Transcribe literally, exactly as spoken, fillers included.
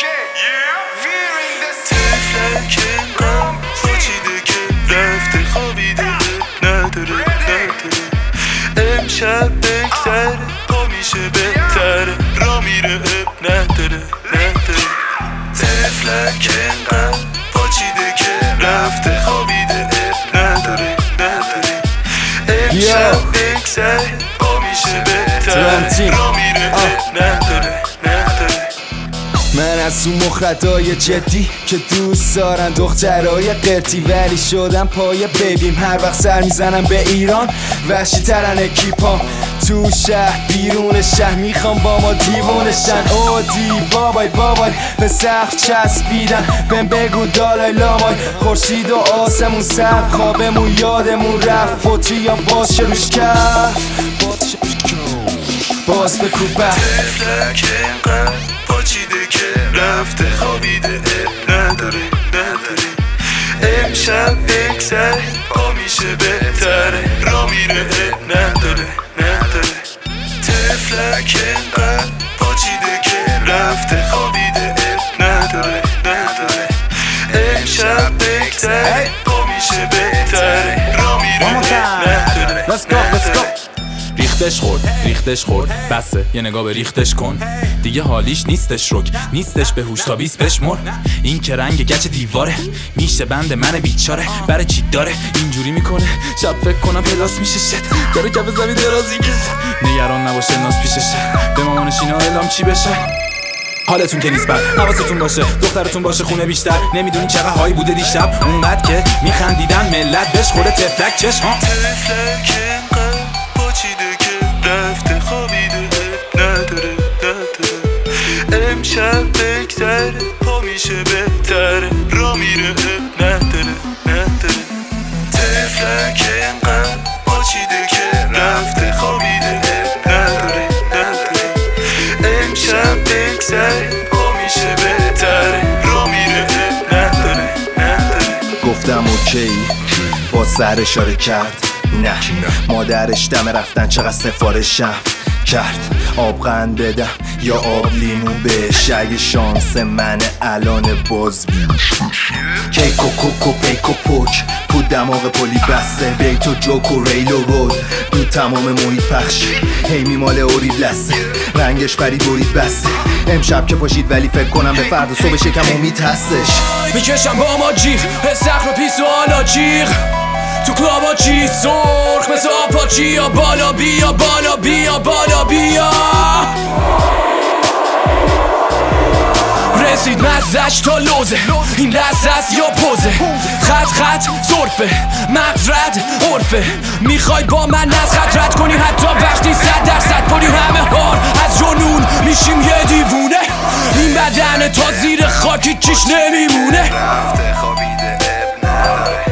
تفلک غم پاچیده که رفته خوابیده نداره نداره امشب بگذره پا میشه بهتره را میره اب نداره نداره تفلک غم پاچیده که رفته خوابیده اب نداره نداره امشب بگذره پا میشه بهتره را میره اب نداره نداره من از اون مخدای جدی که دوست دارن دخترای قرتی ولی شدم پای بیبیم هر وقت سر میزنم به ایران وحشی ترن اکیپام تو شهر بیرون شهر میخوام با ما دیوونشن اودی بابای بابای به سخت چسبیدن بهم بگو دالای لامای خورشید و آسمون سر خوابمون یادمون رفت فوتی یا باز شه روش کرد باز بکوبه تفلک غم پاچیده که رفته خوابیده اب نداره نداره امشب بگذره پا میشه بهتره را میره اب نداره نداره تفلک غم پاچیده که رفته خوابیده اب نداره نداره امشب بگذره پا میشه بهتره را میره اب نداره Let's go, let's go. ریختش خورد ریختش خورد بسه یه نگاه به ریختش کن دیگه حالیش نیستش رک نیستش به هوش تا بیست بشمر این که رنگ گچ دیواره میشه بند من بیچاره برای چی داره اینجوری میکنه شب فکر کنم پلاس میشه شد داره کف زمین درازی کشه نگران نباشه ناز پیششه به مامانش اینا اعلام چی بشه حالتون که نیست بد حواستون باشه دخترتون باشه خونه بیشتر نمیدونی چقدر هایی بوده دیشب اونقدر که میخندیدن ملت بهش خورده تفلک چشم تفلک غم پاچیده که رفته خوابیده اب نداره نداره امشب بگذره پا میشه بهتره را میره اب نداره نداره تفلک غم پاچیده که رفته خوابیده اب نداره نداره امشب بگذره پا میشه بهتره را میره اب نداره نداره گفتم اوکی با سر اشاره کرد نه مادرش دم رفتن چقدر سفارشم کرد آب قند بدم یا آب لیمو بهش اگه شانس منه الان باز بیش کیک و کوک و پیک و پوک پود دماغ پلی بسته بیت و جوک و ریل و رود دو تمام محیط پخش هی میمال اورید لسته رنگش پرید برید بسته امشب که پاشید ولی فکر کنم به فردا صبح شکم امید هستش میکشم با ما جیغ استخر و پیس و حالا جیغ تو کلابا چی سرخ مثل آپاچی یا بالا بیا بالا بیا بالا بیا رسید مزش تا لوزه این لحظه است یا پوزه خط خط زرفه مقرد عرفه میخوای با من از خط رد کنی حتی وقتی صد درصد پلی همه هار از جنون میشیم یه دیوونه این بدن تا زیر خاکی چیش نمیمونه رفته خوابیده اب نداره